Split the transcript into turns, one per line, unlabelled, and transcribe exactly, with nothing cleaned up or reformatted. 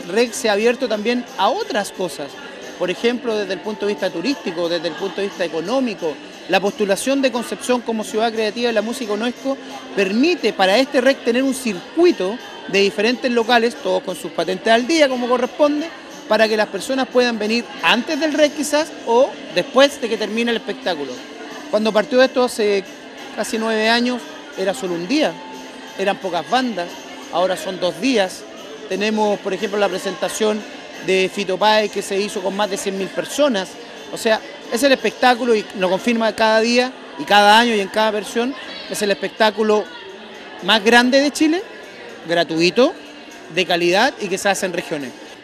REC se ha abierto también a otras cosas. Por ejemplo, desde el punto de vista turístico, desde el punto de vista económico, la postulación de Concepción como ciudad creativa de la música UNESCO permite para este REC tener un circuito de diferentes locales, todos con sus patentes al día como corresponde, para que las personas puedan venir antes del REC quizás o después de que termine el espectáculo. Cuando partió esto hace casi nueve años era solo un día, eran pocas bandas, ahora son dos días. Tenemos, por ejemplo, la presentación de Fito Páez que se hizo con más de cien mil personas. O sea, es el espectáculo, y lo confirma cada día y cada año y en cada versión, es el espectáculo más grande de Chile, gratuito, de calidad y que se hace en regiones.